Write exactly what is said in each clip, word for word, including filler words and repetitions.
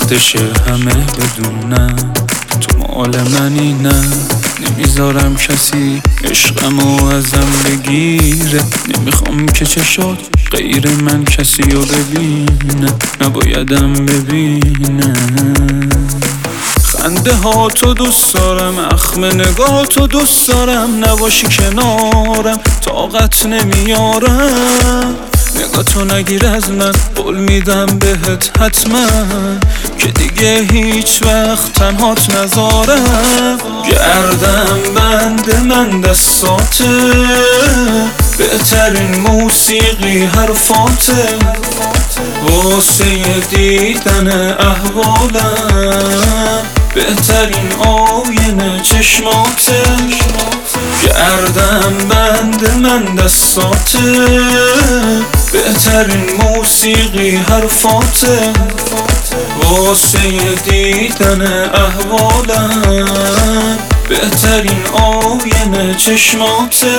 وقتشه همه بدونم تو مال منی، نه نمیذارم کسی عشقمو ازم بگیره. نمیخوام که چشات غیر من کسی رو ببینه، نبایدم ببینه. خنده ها تو دوست دارم، اخم نگاه تو دوست دارم، نباشی کنارم طاقت نمیارم. نگاه تو نگیر از من، قول میدم بهت حتما که دیگه هیچ وقت تنهات نذارم. گردم بند من دستاته، بهترین موسیقی حرفاته، واسه دیدن احوالم بهترین آینه چشماته. گردم بند من دستاته، بهترین موسیقی حرفاته، واسه دیدن احوالم بهترین آینه چشماته.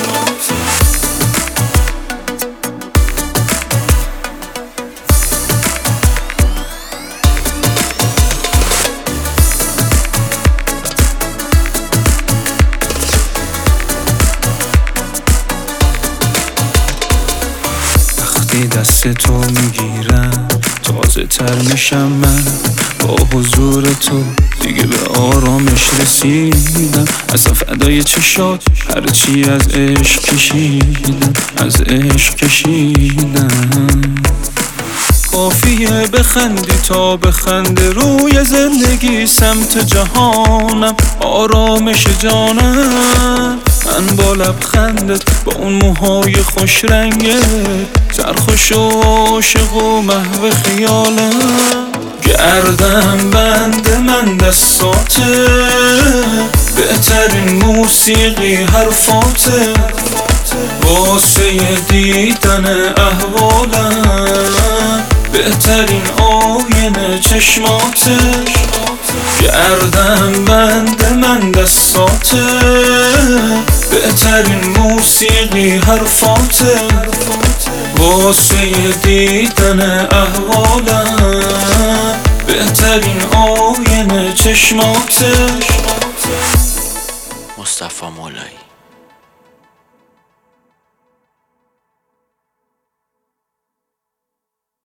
دست تو میگیرم تازه تر میشم من، با حضور تو دیگه به آرامش رسیدم. اصلا فدای چشات هرچی از عشق کشیدم، از عشق کشیدم. کافیه بخندی تا بخنده روی زندگی، سمت جهانم آرامش جانم. من با لبخندت، با اون موهای خوش رنگت، سرخوش و عاشق و محو خیالم. گردم بند من دستاته، بهترین موسیقی حرفاته، واسه دیدن احوالم بهترین آینه چشماته. گردم بند من دستاته، بهترین موسیقی حرفاته، واسه دیدن احوالم بهترین آینه چشماته. مصطفی مولایی.